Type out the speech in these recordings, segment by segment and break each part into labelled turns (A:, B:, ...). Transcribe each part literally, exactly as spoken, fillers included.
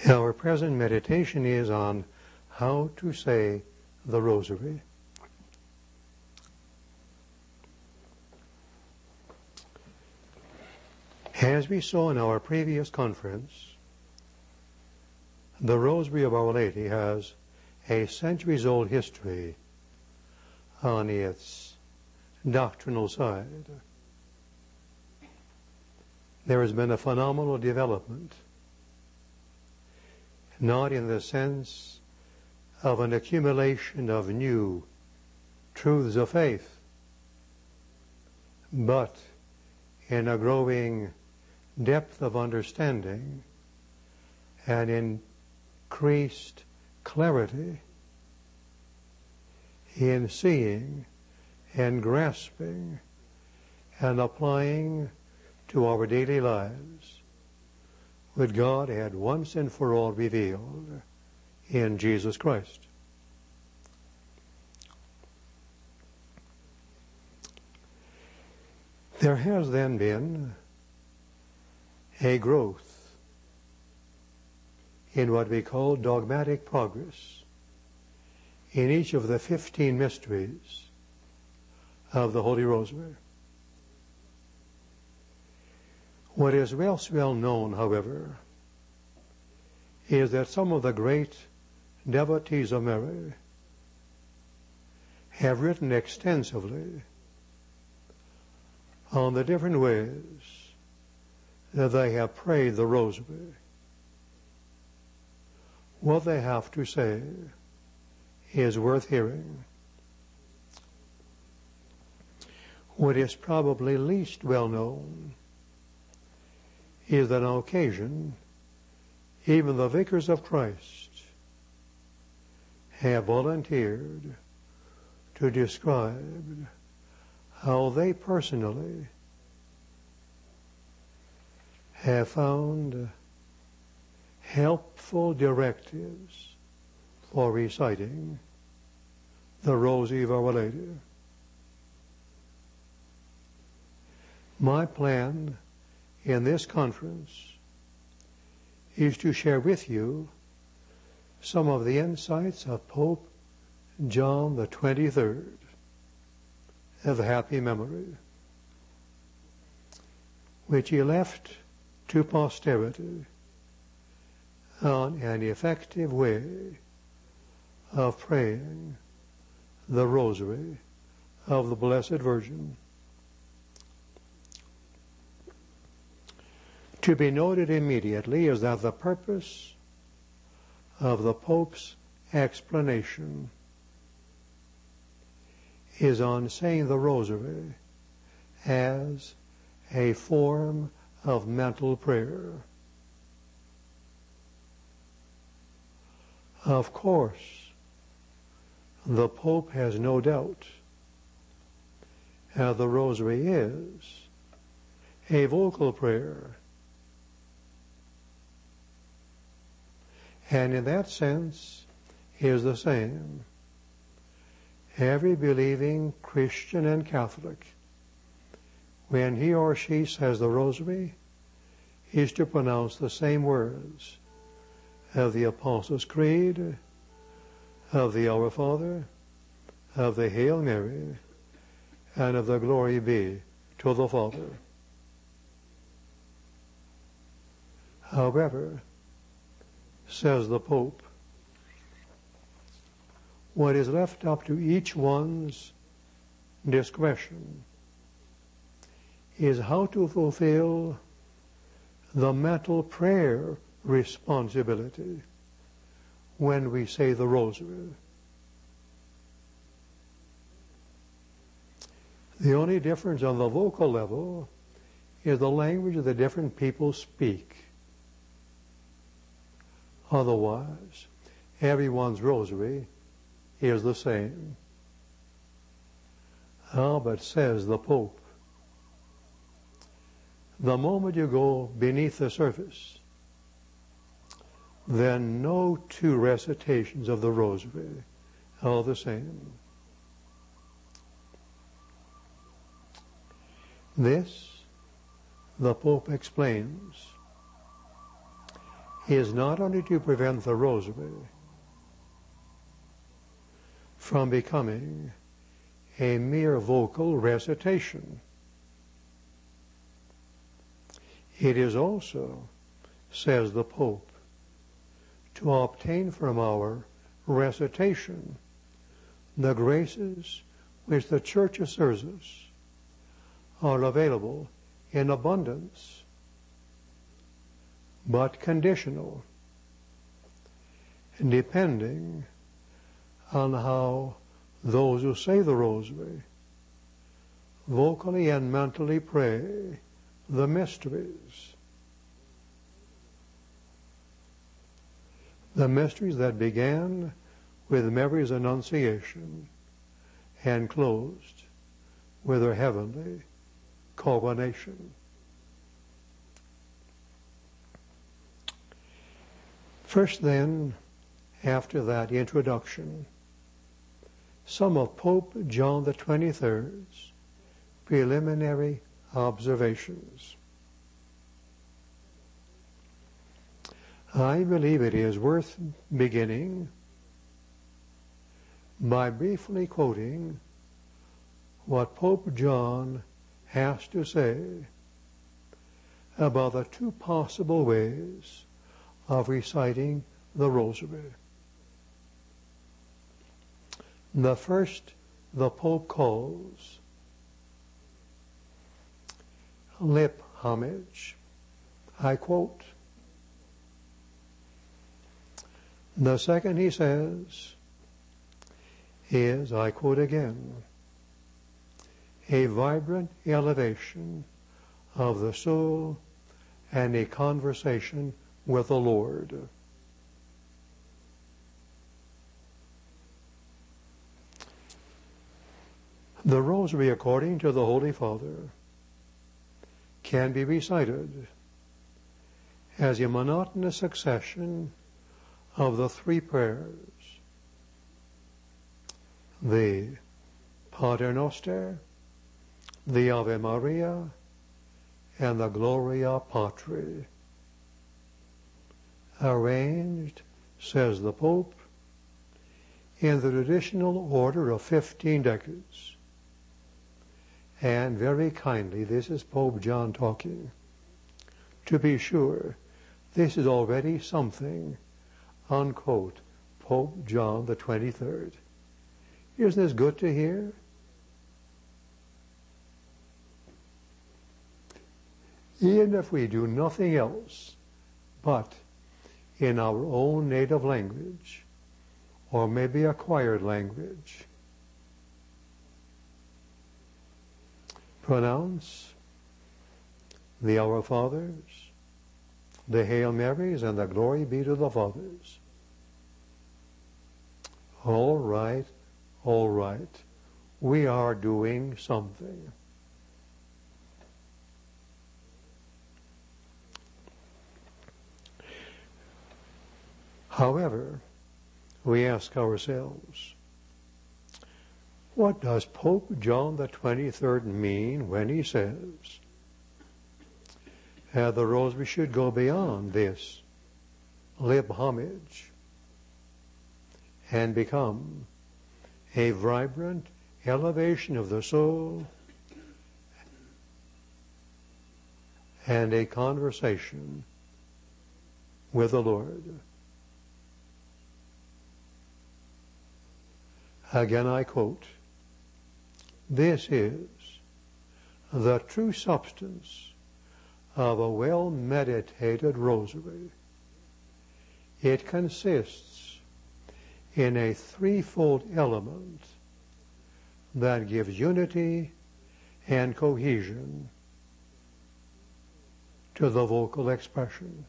A: Our present meditation is on how to say the Rosary. As we saw in our previous conference, the Rosary of Our Lady has a centuries-old history on its doctrinal side. There has been a phenomenal development, not in the sense of an accumulation of new truths of faith, but in a growing depth of understanding and increased clarity in seeing and grasping and applying to our daily lives what God had once and for all revealed in Jesus Christ. There has then been a growth in what we call dogmatic progress in each of the fifteen mysteries of the Holy Rosary. What is less well known, however, is that some of the great devotees of Mary have written extensively on the different ways that they have prayed the Rosary. What they have to say is worth hearing. What is probably least well known is that on occasion, even the vicars of Christ have volunteered to describe how they personally have found helpful directives for reciting the Rosary of Our Lady. My plan in this conference is to share with you some of the insights of Pope John the twenty-third of happy memory, which he left to posterity on an effective way of praying the Rosary of the Blessed Virgin. To be noted immediately is that the purpose of the Pope's explanation is on saying the Rosary as a form of mental prayer. Of course, the Pope has no doubt that the Rosary is a vocal prayer. And in that sense is the same. Every believing Christian and Catholic, when he or she says the Rosary, is to pronounce the same words of the Apostles' Creed, of the Our Father, of the Hail Mary, and of the Glory be to the Father. However, says the Pope, what is left up to each one's discretion is how to fulfill the mental prayer responsibility when we say the Rosary. The only difference on the vocal level is the language that the different people speak. Otherwise, everyone's Rosary is the same. Ah, but says the Pope, the moment you go beneath the surface, then no two recitations of the Rosary are the same. This, the Pope explains, is not only to prevent the rosary from becoming a mere vocal recitation, it is also, says the Pope, to obtain from our recitation the graces which the Church assures us are available in abundance, but conditional, depending on how those who say the Rosary vocally and mentally pray the mysteries. The mysteries that began with Mary's Annunciation and closed with her heavenly coronation. First then, after that introduction, some of Pope John the twenty-third's preliminary observations. I believe it is worth beginning by briefly quoting what Pope John has to say about the two possible ways of reciting the Rosary. The first the Pope calls lip homage. I quote. The second, he says, is, I quote again, a vibrant elevation of the soul and a conversation with the Lord. The Rosary, according to the Holy Father, can be recited as a monotonous succession of the three prayers, the Pater Noster, the Ave Maria, and the Gloria Patri, arranged, says the Pope, in the traditional order of fifteen decades. And very kindly, this is Pope John talking. To be sure, this is already something, unquote, Pope John the twenty-third. Isn't this good to hear? Even if we do nothing else but in our own native language, or maybe acquired language, pronounce the Our Fathers, the Hail Marys, and the Glory be to the Fathers. All right, all right. We are doing something. However, we ask ourselves, what does Pope John the twenty-third mean when he says uh, the Rosary should go beyond this lip homage and become a vibrant elevation of the soul and a conversation with the Lord? Again I quote, "This is the true substance of a well-meditated rosary. It consists in a threefold element that gives unity and cohesion to the vocal expression."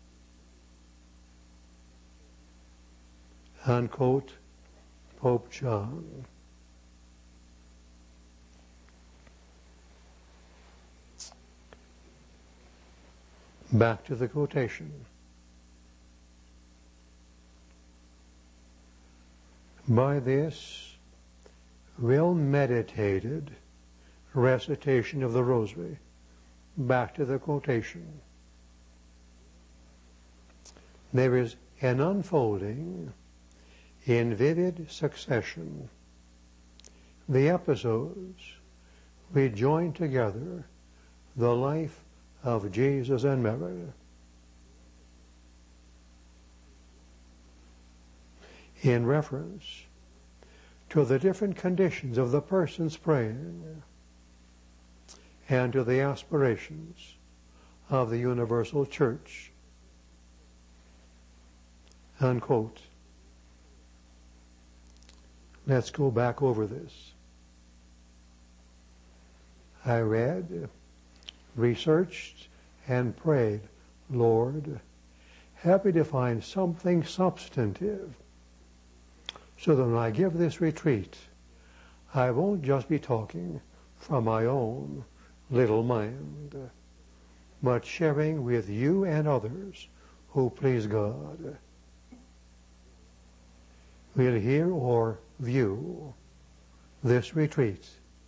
A: Unquote, Pope John. Back to the quotation. By this well-meditated recitation of the Rosary, back to the quotation, there is an unfolding in vivid succession. The episodes which join together the life of Jesus and Mary. In reference to the different conditions of the persons praying and to the aspirations of the universal church. Unquote. Let's go back over this. I read, researched, and prayed, Lord, help me to find something substantive so that when I give this retreat, I won't just be talking from my own little mind, but sharing with you and others who please God will hear or view this retreat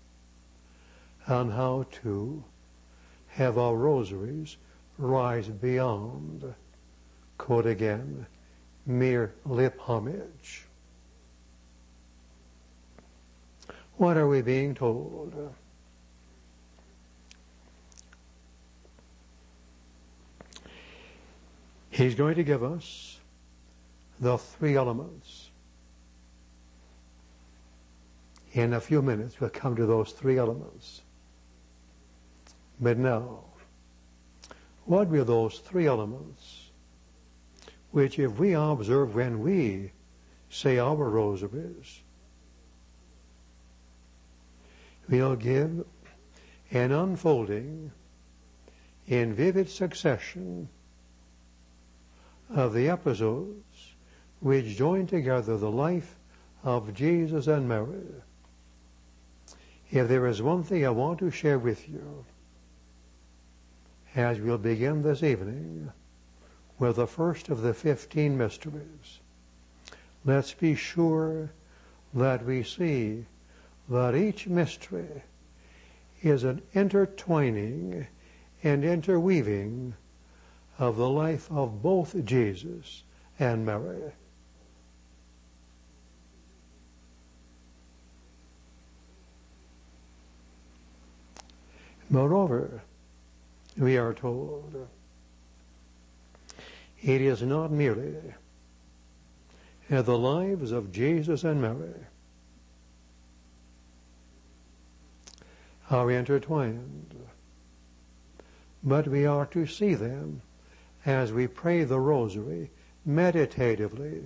A: on how to have our rosaries rise beyond, quote again, mere lip homage. What are we being told? He's going to give us the three elements. In a few minutes, we'll come to those three elements. But now, what were those three elements which, if we observe when we say our rosaries, we'll give an unfolding in vivid succession of the episodes which join together the life of Jesus and Mary. If there is one thing I want to share with you as we'll begin this evening with the first of the fifteen mysteries, let's be sure that we see that each mystery is an intertwining and interweaving of the life of both Jesus and Mary. Moreover, we are told it is not merely the lives of Jesus and Mary are intertwined, but we are to see them as we pray the rosary meditatively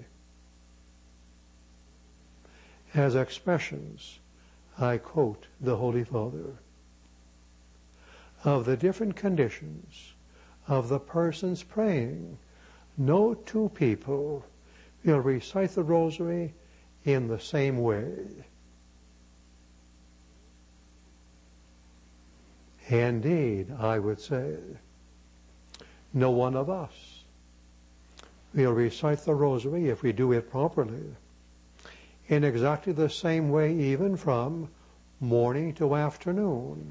A: as expressions, I quote the Holy Father, of the different conditions of the persons praying. No two people will recite the rosary in the same way. Indeed, I would say, no one of us will recite the rosary, if we do it properly, in exactly the same way, even from morning to afternoon.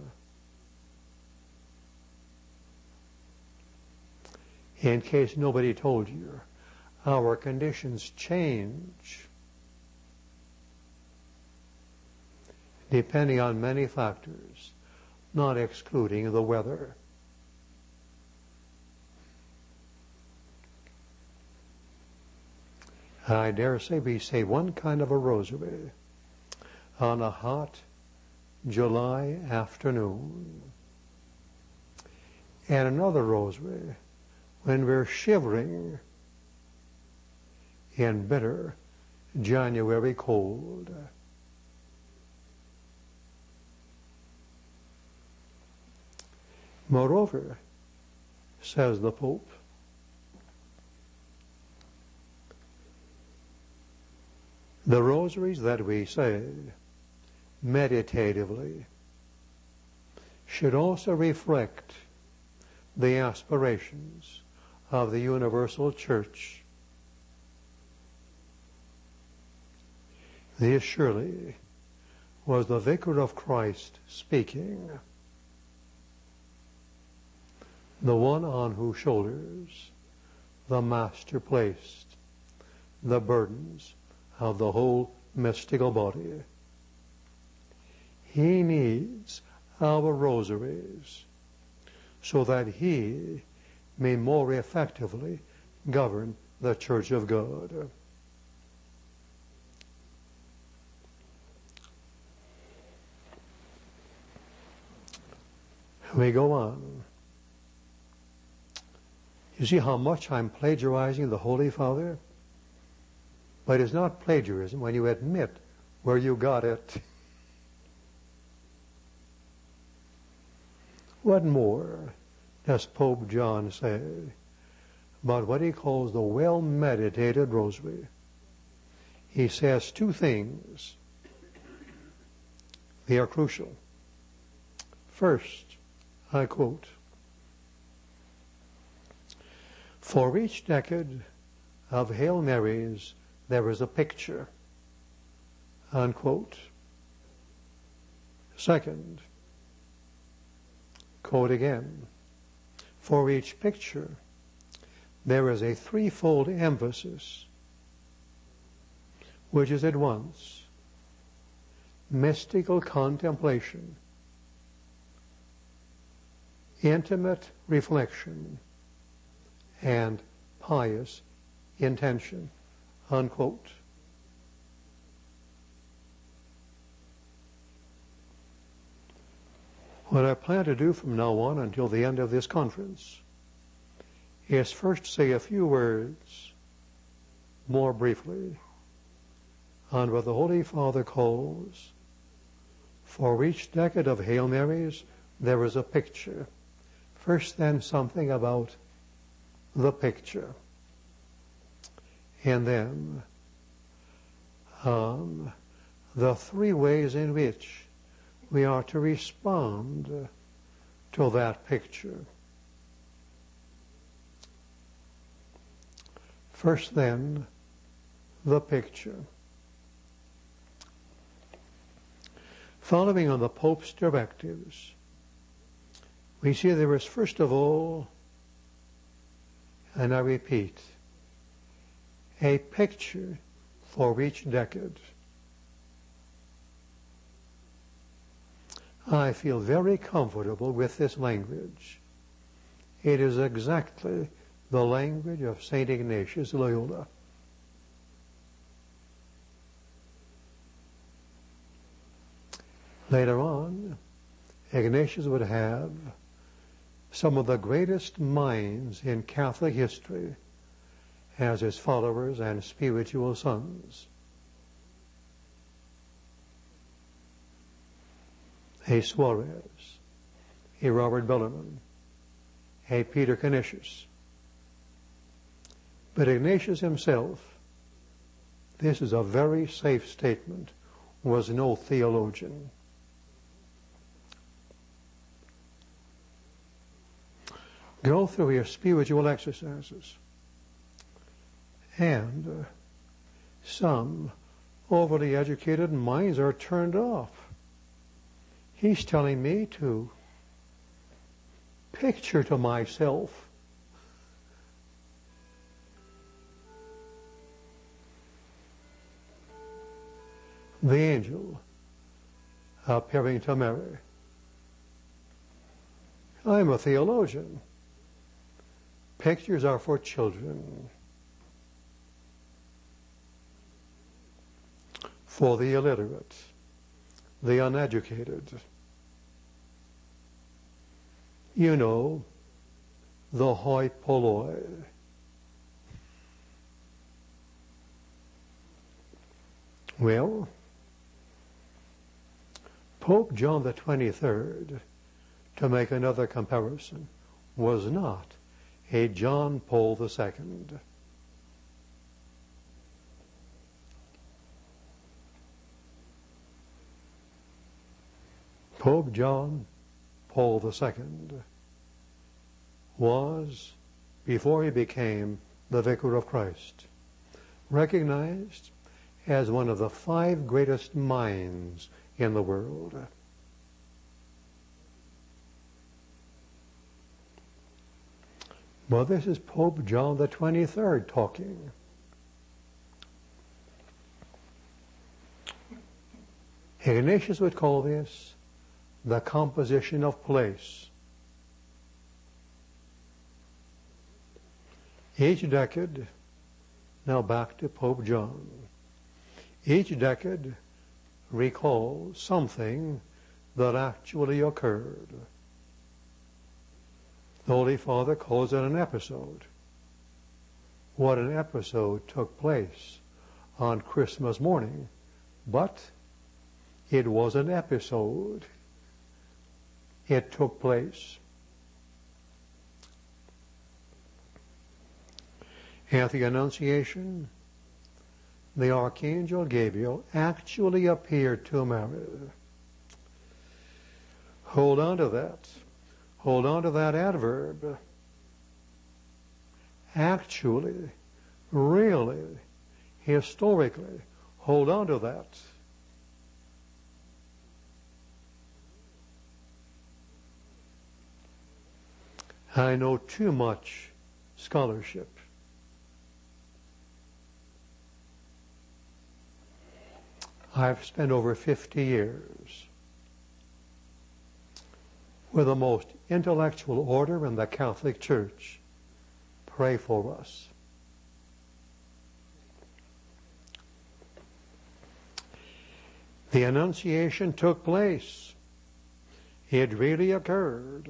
A: In case nobody told you, our conditions change depending on many factors, not excluding the weather. I dare say we say one kind of a rosary on a hot July afternoon, and another rosary when we're shivering in bitter January cold. Moreover, says the Pope, the rosaries that we say meditatively should also reflect the aspirations of the universal church. This surely was the Vicar of Christ speaking, the one on whose shoulders the Master placed the burdens of the whole mystical body. He needs our rosaries so that He may more effectively govern the Church of God. We go on. You see how much I'm plagiarizing the Holy Father? But it's not plagiarism when you admit where you got it. What more does Pope John say about what he calls the well-meditated rosary? He says two things. They are crucial. First, I quote, "For each decade of Hail Marys, there is a picture," unquote. Second, quote again, "For each picture, there is a threefold emphasis, which is at once mystical contemplation, intimate reflection, and pious intention," unquote. What I plan to do from now on until the end of this conference is first say a few words more briefly on what the Holy Father calls, for each decade of Hail Marys, there is a picture. First, then, something about the picture. And then, um, the three ways in which we are to respond to that picture. First, then, the picture. Following on the Pope's directives, we see there is, first of all, and I repeat, a picture for each decade. I feel very comfortable with this language. It is exactly the language of Saint Ignatius Loyola. Later on, Ignatius would have some of the greatest minds in Catholic history as his followers and spiritual sons. A Suarez, a Robert Bellarmine, a Peter Canisius. But Ignatius himself, this is a very safe statement, was no theologian. Go through your spiritual exercises. And uh, some overly educated minds are turned off. He's telling me to picture to myself the angel appearing to Mary. I'm a theologian. Pictures are for children, for the illiterate, the uneducated. You know, the hoi polloi. Well, Pope John the twenty-third, to make another comparison, was not a John Paul the Second. Pope John Paul the Second was, before he became the Vicar of Christ, recognized as one of the five greatest minds in the world. Well, this is Pope John the twenty-third talking. Ignatius would call this the composition of place. Each decade, now back to Pope John, each decade recalls something that actually occurred. The Holy Father calls it an episode. What an episode took place on Christmas morning, but it was an episode. It took place. At the Annunciation, the Archangel Gabriel actually appeared to Mary. Hold on to that. Hold on to that adverb. Actually, really, historically, hold on to that. I know too much scholarship. I've spent over fifty years with the most intellectual order in the Catholic Church. Pray for us. The Annunciation took place. It really occurred.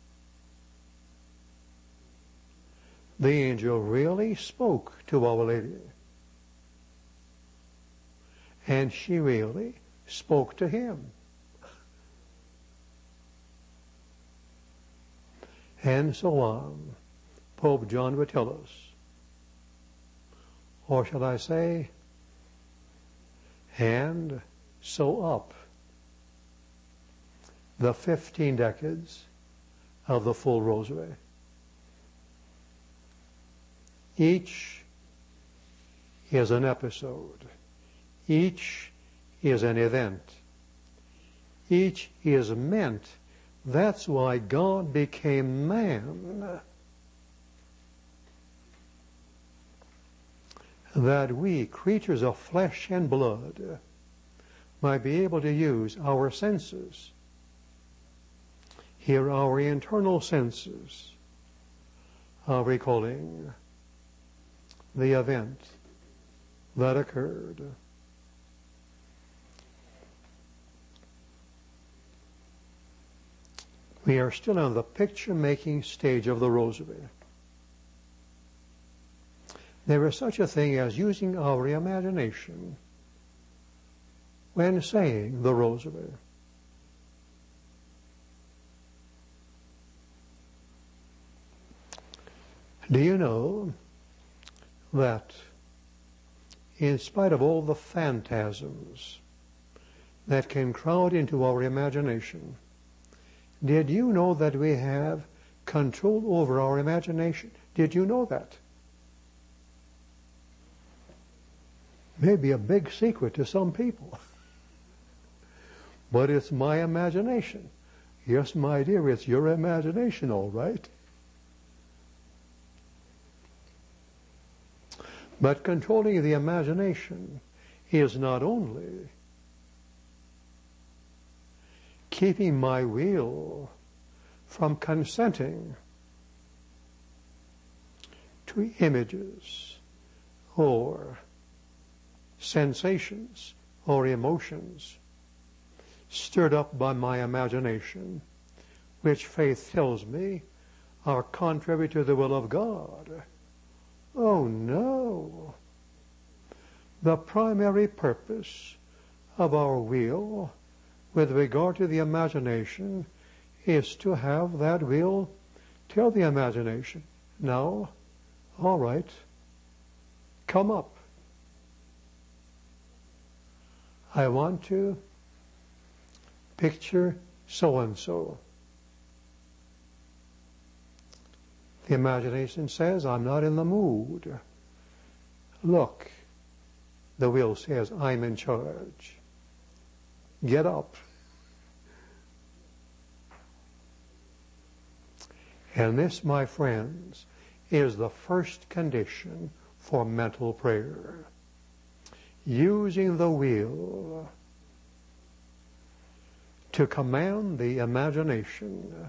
A: The angel really spoke to Our Lady. And she really spoke to him. And so on, Pope John would tell us. Or shall I say, and so up the fifteen decades of the full Rosary. Each is an episode. Each is an event. Each is meant. That's why God became man. That we, creatures of flesh and blood, might be able to use our senses. Hear our internal senses of recalling the event that occurred. We are still on the picture-making stage of the Rosary. There is such a thing as using our imagination when saying the Rosary. Do you know that in spite of all the phantasms that can crowd into our imagination, did you know that we have control over our imagination? Did you know that? Maybe a big secret to some people. But it's my imagination. Yes, my dear, it's your imagination, all right. But controlling the imagination is not only keeping my will from consenting to images or sensations or emotions stirred up by my imagination, which faith tells me are contrary to the will of God. Oh no! The primary purpose of our will with regard to the imagination is to have that will tell the imagination, now, all right, come up. I want to picture so-and-so. The imagination says, I'm not in the mood. Look, the will says, I'm in charge. Get up. And this, my friends, is the first condition for mental prayer. Using the will to command the imagination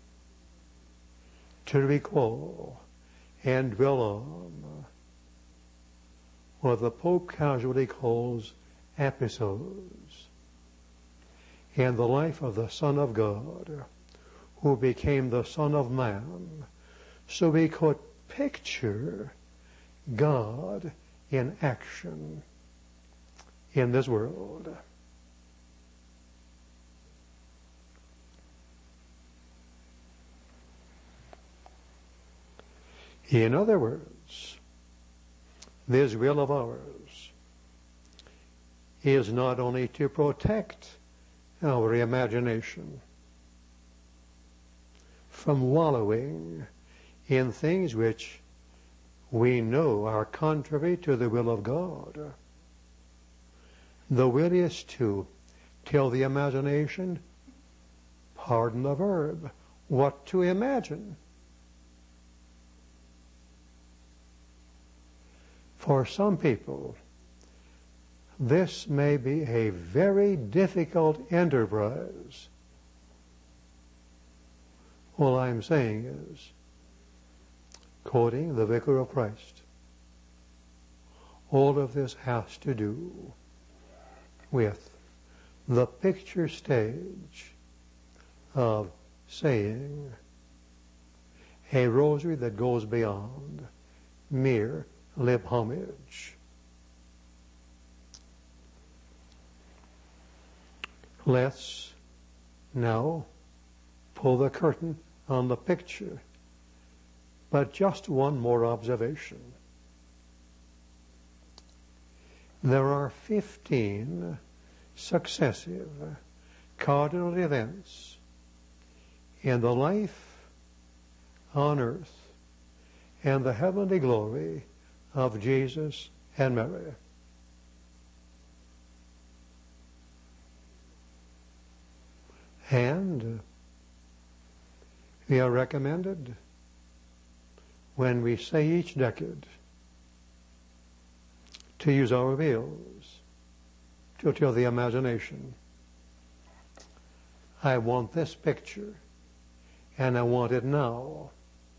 A: to recall and dwell on what the Pope casually calls episodes in the life of the Son of God, who became the Son of Man, so we could picture God in action in this world. In other words, this will of ours is not only to protect our imagination from wallowing in things which we know are contrary to the will of God. The will is to tell the imagination, pardon the verb, what to imagine. For some people, this may be a very difficult enterprise. All I'm saying is, quoting the Vicar of Christ, all of this has to do with the picture stage of saying a rosary that goes beyond mere lip homage. Let's now pull the curtain on the picture. But just one more observation. There are fifteen successive cardinal events in the life on earth and the heavenly glory of Jesus and Mary. And we are recommended, when we say each decade, to use our wills to tell the imagination, I want this picture, and I want it now.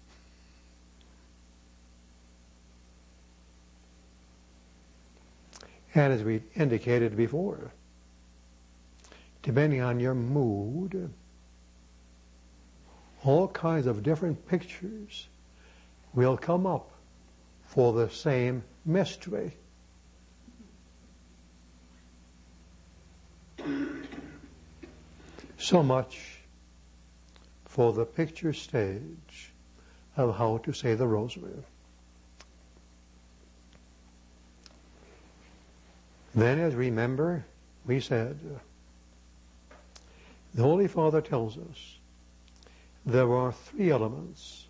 A: And as we indicated before, depending on your mood, all kinds of different pictures will come up for the same mystery. So much for the picture stage of how to say the rosary. Then, as remember, we said, the Holy Father tells us there are three elements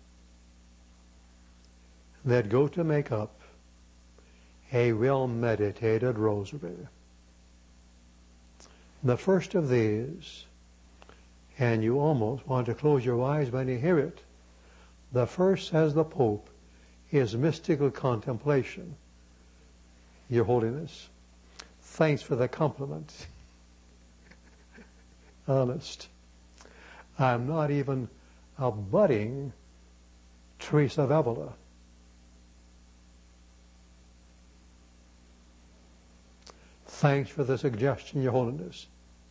A: that go to make up a well-meditated rosary. The first of these, and you almost want to close your eyes when you hear it, the first, says the Pope, is mystical contemplation. Your Holiness, thanks for the compliment. Honest. I'm not even a budding Teresa of Avila. Thanks for the suggestion, Your Holiness.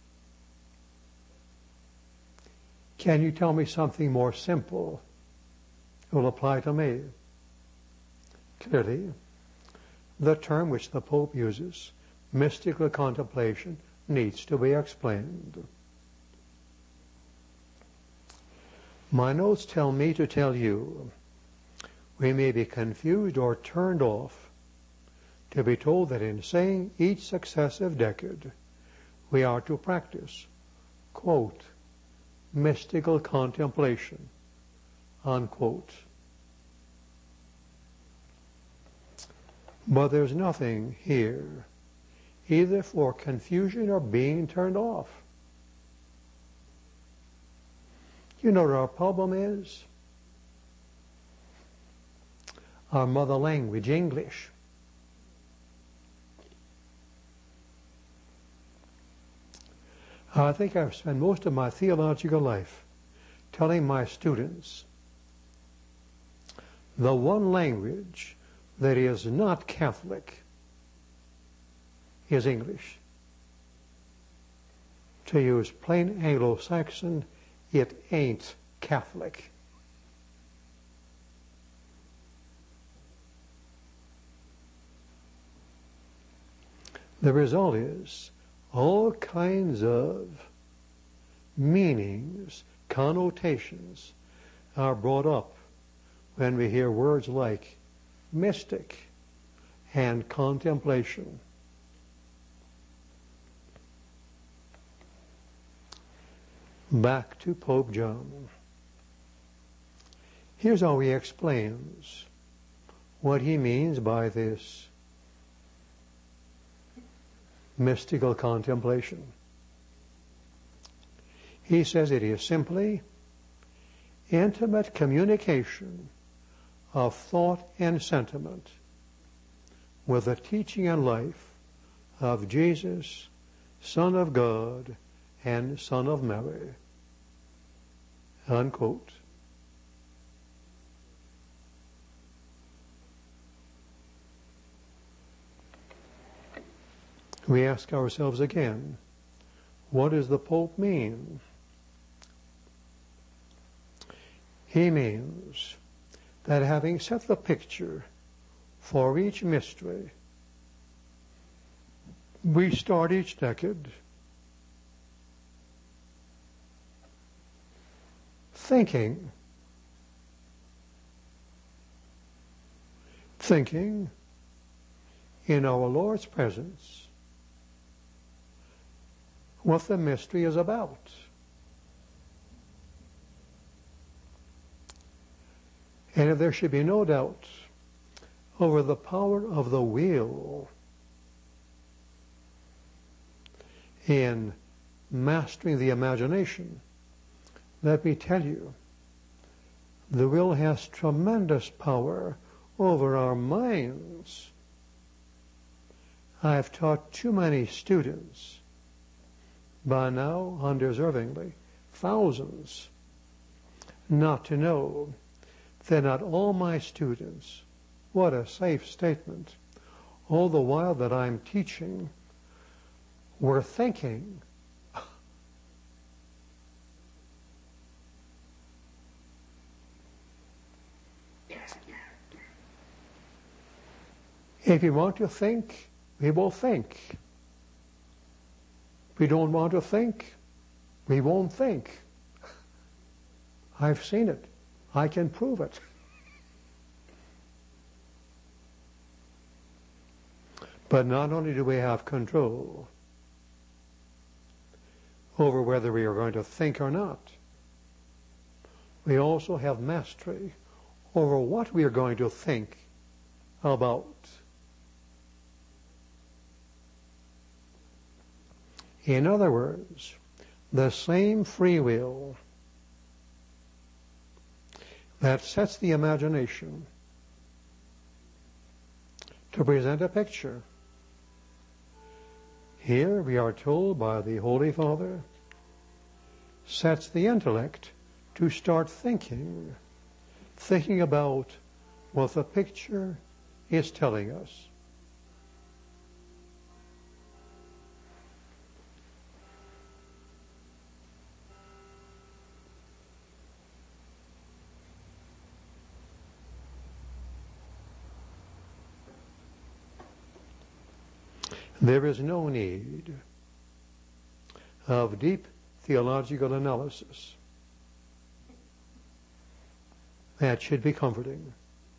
A: Can you tell me something more simple that will apply to me? Clearly, the term which the Pope uses, mystical contemplation, needs to be explained. My notes tell me to tell you, we may be confused or turned off to be told that in saying each successive decade, we are to practice, quote, mystical contemplation, unquote. But there's nothing here, either for confusion or being turned off. You know what our problem is? our mother language, English. I think I've spent most of my theological life telling my students the one language that is not Catholic is English. To use plain Anglo-Saxon, it ain't Catholic. The result is all kinds of meanings, connotations are brought up when we hear words like mystic and contemplation. Back to Pope John. Here's how he explains what he means by this mystical contemplation. He says it is simply intimate communication of thought and sentiment with the teaching and life of Jesus, Son of God and Son of Mary. Unquote. We ask ourselves again, what does the Pope mean? He means that having set the picture for each mystery, we start each decade thinking, thinking in our Lord's presence what the mystery is about. And if there should be no doubt over the power of the will in mastering the imagination, let me tell you, the will has tremendous power over our minds. I've taught too many students, by now undeservingly, thousands, not to know that not all my students, what a safe statement, all the while that I'm teaching, were thinking. If you want to think, we will think. If we don't want to think, we won't think. I've seen it. I can prove it. But not only do we have control over whether we are going to think or not, we also have mastery over what we are going to think about. In other words, the same free will that sets the imagination to present a picture. Here we are told by the Holy Father, sets the intellect to start thinking, thinking about what the picture is telling us. There is no need of deep theological analysis. That should be comforting.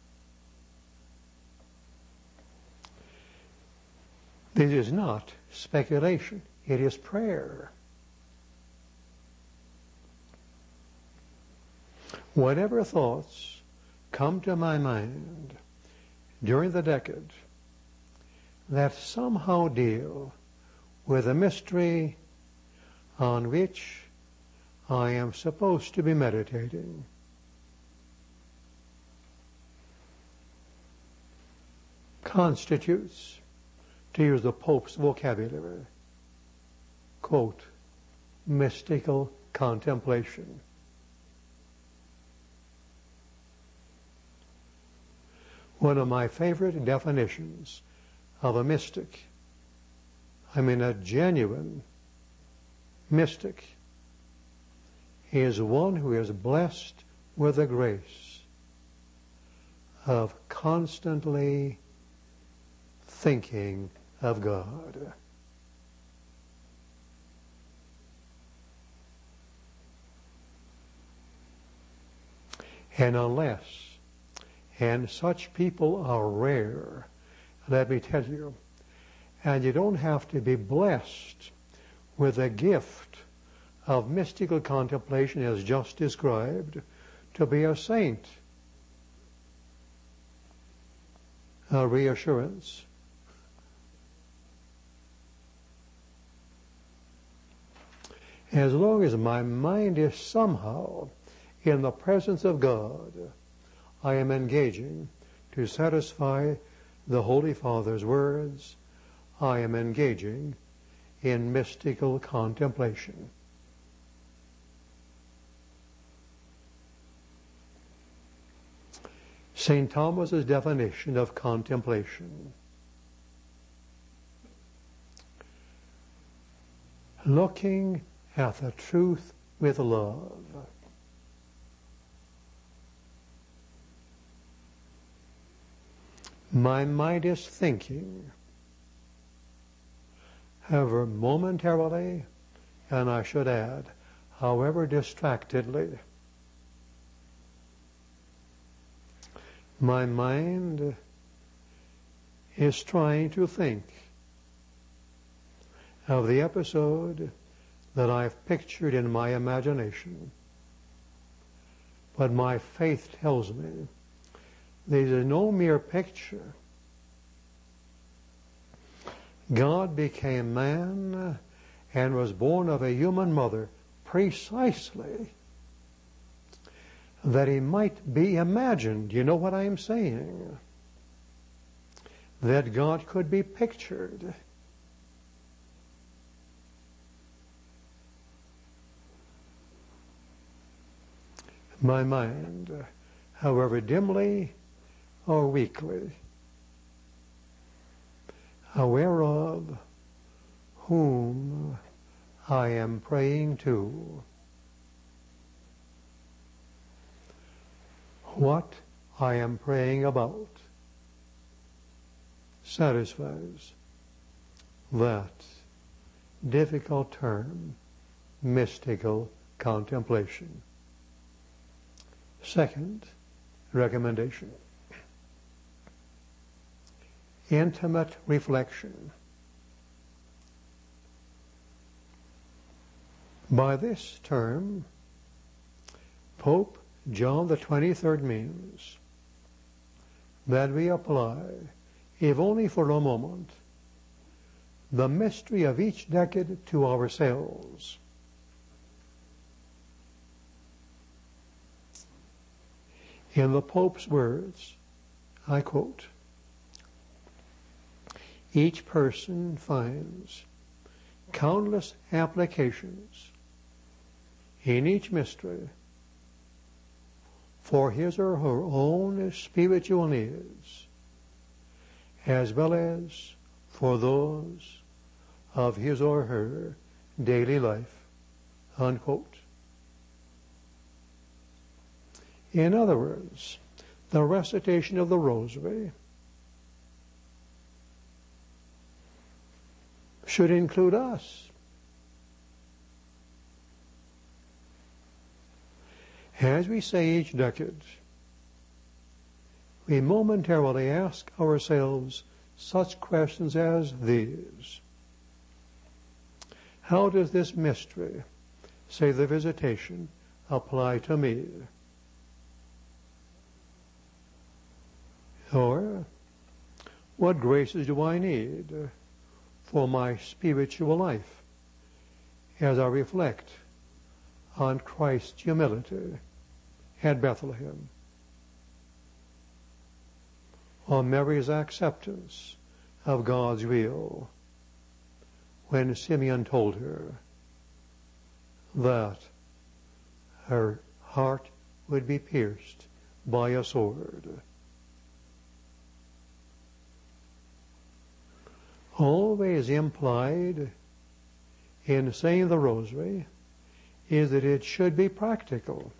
A: This is not speculation. It is prayer. Whatever thoughts come to my mind during the decade that somehow deal with a mystery on which I am supposed to be meditating, constitutes, to use the Pope's vocabulary, quote, mystical contemplation. One of my favorite definitions of a mystic, I mean a genuine mystic, is one who is blessed with the grace of constantly thinking of God. And unless, and such people are rare, let me tell you, and you don't have to be blessed with a gift of mystical contemplation as just described to be a saint. A reassurance. As long as my mind is somehow in the presence of God, I am engaging to satisfy the Holy Father's words. I am engaging in mystical contemplation. Saint Thomas's definition of contemplation: looking at the truth with love. My mind is thinking, however momentarily, and I should add, however distractedly. My mind is trying to think of the episode that I've pictured in my imagination. But my faith tells me there is no mere picture. God became man and was born of a human mother precisely that he might be imagined. You know what I'm saying? That God could be pictured. My mind, however dimly or weakly, aware of whom I am praying to, what I am praying about, satisfies that difficult term, mystical contemplation. Second recommendation: intimate reflection. By this term, Pope John the twenty-third means that we apply, if only for a moment, the mystery of each decade to ourselves. In the Pope's words, I quote, "Each person finds countless applications in each mystery for his or her own spiritual needs, as well as for those of his or her daily life," unquote. In other words, the recitation of the Rosary should include us. As we say each decade, we momentarily ask ourselves such questions as these. How does this mystery, say the Visitation, apply to me? Or, what graces do I need for my spiritual life as I reflect on Christ's humility at Bethlehem? or Mary's acceptance of God's will when Simeon told her that her heart would be pierced by a sword. Always implied in saying the rosary is that it should be practical.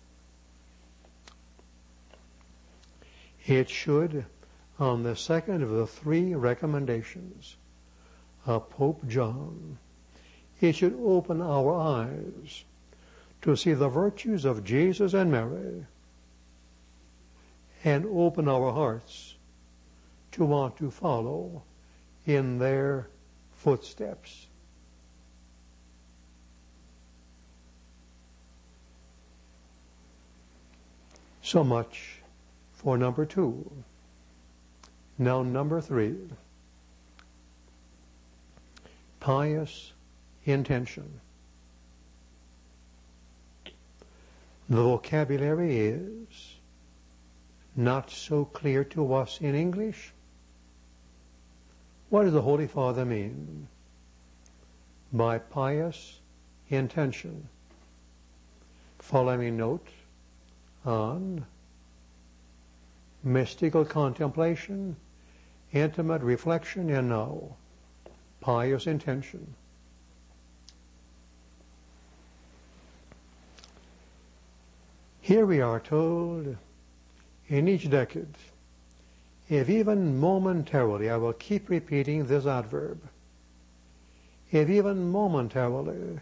A: It should, on the second of the three recommendations of Pope John, it should open our eyes to see the virtues of Jesus and Mary and open our hearts to want to follow in their footsteps. So much for number two. Now number three. Pious intention. The vocabulary is not so clear to us in English. What does the Holy Father mean by pious intention? Following note on mystical contemplation, intimate reflection, and now pious intention. Here we are told in each decade, if even momentarily, I will keep repeating this adverb, if even momentarily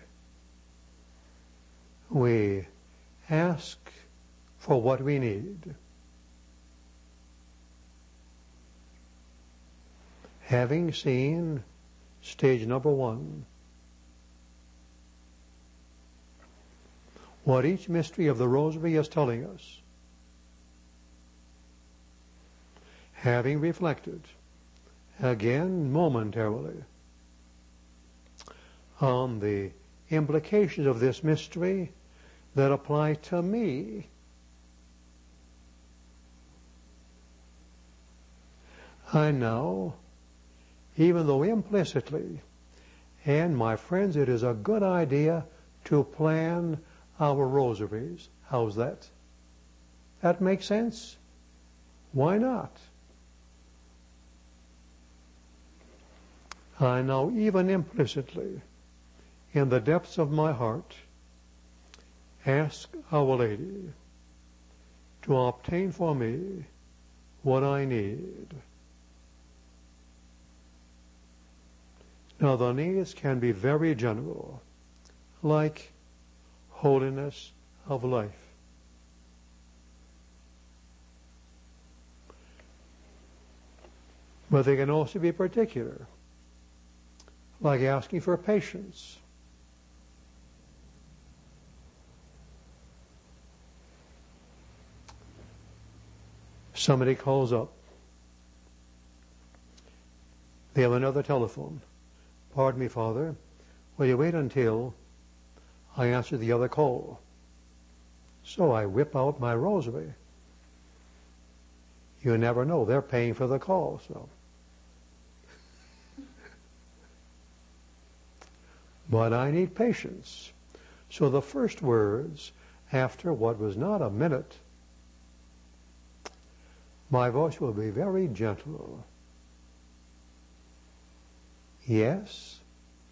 A: we ask for what we need, having seen stage number one, what each mystery of the Rosary is telling us, having reflected, again momentarily, on the implications of this mystery that apply to me, I know, even though implicitly, and my friends, it is a good idea to plan our rosaries. How's that? That makes sense? Why not? I know even implicitly, in the depths of my heart, ask Our Lady to obtain for me what I need. Now the needs can be very general, like holiness of life. But they can also be particular, like asking for patience. Somebody calls up. They have another telephone. Pardon me, Father, will you wait until I answer the other call? So I whip out my rosary. You never know, they're paying for the call, so. But I need patience. So the first words, after what was not a minute, my voice will be very gentle. Yes.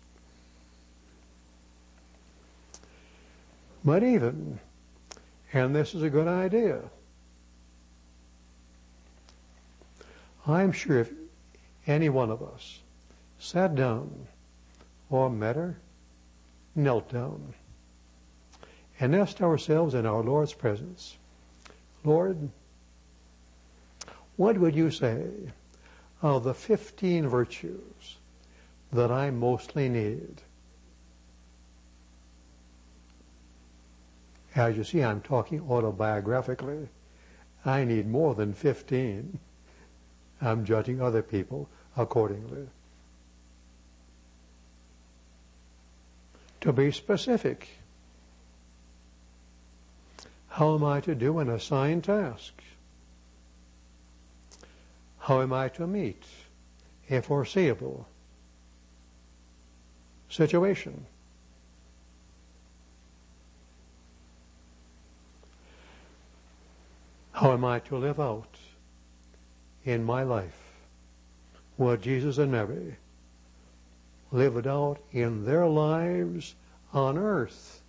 A: But even, and this is a good idea, I'm sure if any one of us sat down, or better, knelt down, and asked ourselves in our Lord's presence, Lord, what would you say of the fifteen virtues that I mostly need? As you see, I'm talking autobiographically. I need more than fifteen. I'm judging other people accordingly. To be specific, how am I to do an assigned task? How am I to meet a foreseeable situation? How am I to live out in my life what Jesus and Mary lived out in their lives on earth?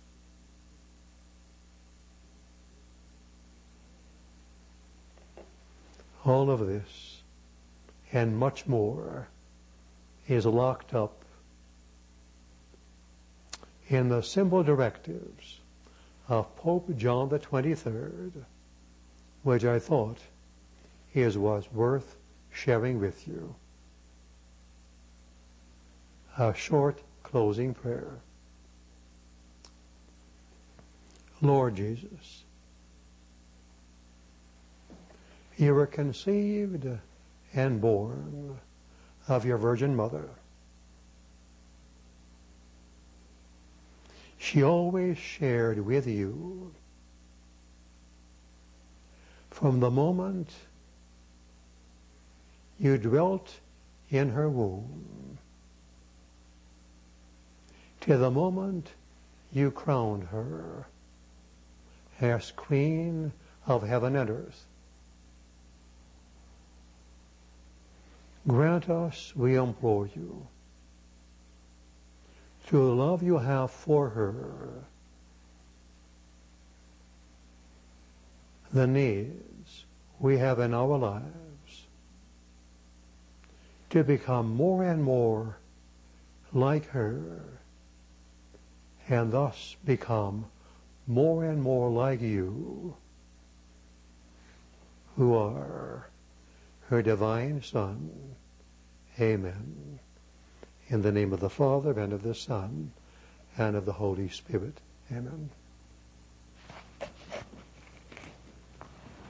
A: All of this and much more is locked up in the simple directives of Pope John the twenty-third, which I thought is was worth sharing with you. A short closing prayer. Lord Jesus, you were conceived and born of your Virgin Mother. She always shared with you from the moment you dwelt in her womb to the moment you crowned her as Queen of heaven and earth. Grant us, we implore you, through the love you have for her, the needs we have in our lives, to become more and more like her, and thus become more and more like you, who are her divine Son. Amen. In the name of the Father, and of the Son, and of the Holy Spirit. Amen.